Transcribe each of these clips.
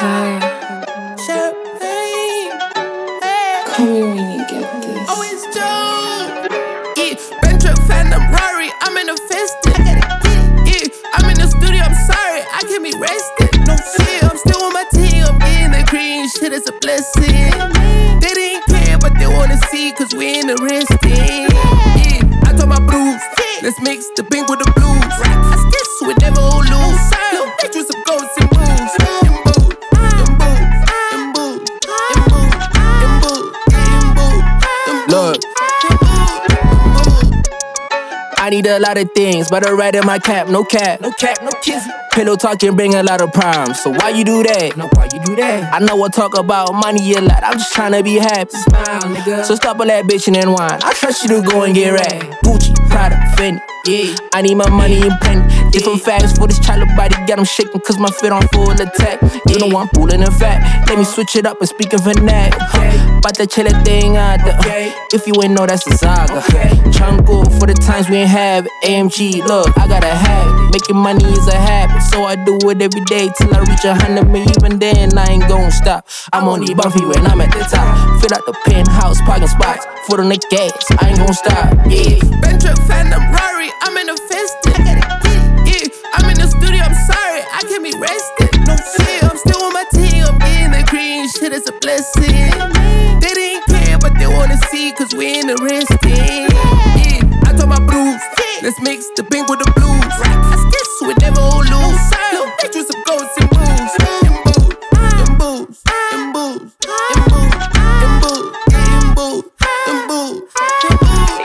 Kaya. Call me when you get this. Oh, it's Joe. Yeah, Bench Phantom Rari, I'm in a festive. Yeah, I'm in the studio, I'm sorry, I can't be rested. No fear, I'm still on my team, I'm getting the green, shit is a blessing. They didn't care, but they wanna see, cause we ain't arrested. Yeah, I told my blues, let's mix the pink with the blues. I guess we never all lose. Little bitch with some ghosts and moves. Look, I need a lot of things, but I write in my cap, no cap, no kizzy. Pillow talking bring a lot of problems, so why you do that? No, why you do that? I know I talk about money a lot, I'm just tryna be happy. Smile, nigga. So stop all that bitching and wine. I trust you to go and get right. Gucci, Prada, Fendi, yeah. I need my money in plenty. Different facts for this child body, got him shaking cause my fit on full attack. You know I'm pulling in fact. Let me switch it up and speak of that. About to chill that thing out there. If you ain't know, that's a saga. Tryna go for the times we ain't have AMG. Look, I gotta have it. Making money is a habit, so I do it every day till I reach 100 million. Even then, I ain't gon' stop. I'm only bumpy when I'm at the top. Fill out the penthouse, parking spots. Foot on the gas, I ain't gon' stop. Yeah, Bench Phantom Rari, I'm in a festive. Yeah, I'm in the studio, I'm sorry, I can't be rested. No fear, I'm still on my team, I'm getting the green, shit is a blessing. They didn't care, but they wanna see, cause we ain't arrested. Yeah, I told my blues, let's mix the pink with the blues. I guess we never all lose. Little bitch with some ghosts and moves. Them booze, them booze, them booze, them booze, them booze, them booze, them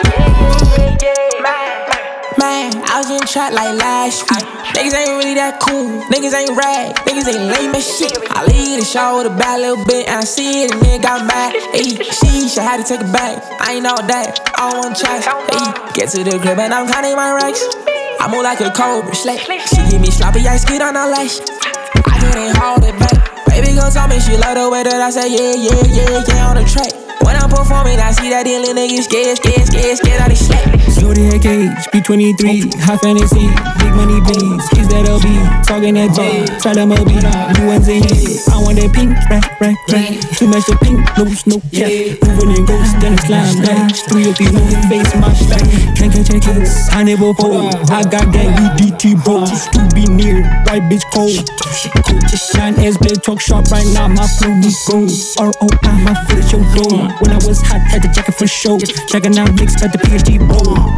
booze. Man, I was getting shot like last week. Niggas ain't really that cool. Niggas ain't rag. Niggas ain't lame as shit. I leave the show with a bad little bit, and I see it, and then got mad. Ayy, she had to take it back. I ain't all that. I don't want chance. Ayy, get to the crib and I'm counting my racks. I move like a cobra, slay. She give me sloppy, I skid on her lash. I can't hold it back. Baby girl told me she love the way that I say yeah on the track. When I'm performing, I see that little nigga scared out of slack. Shorty head cage, B23, high fantasy, big money beans, kids that LB, talking that J, try them OB, new ones in here. I want that pink, rack, too much of pink, no cap, moving in ghosts, then it's slime back, 3 of these moving face, my stack, can't catch a case, I never fold, I got gang, UDT bros, to be near, white bitch cold, shine as blade, talk sharp right now, my flow is gold, ROI, my foot is your door, when I was hot, had the jacket for show, checking out mixed at the PhD bowl.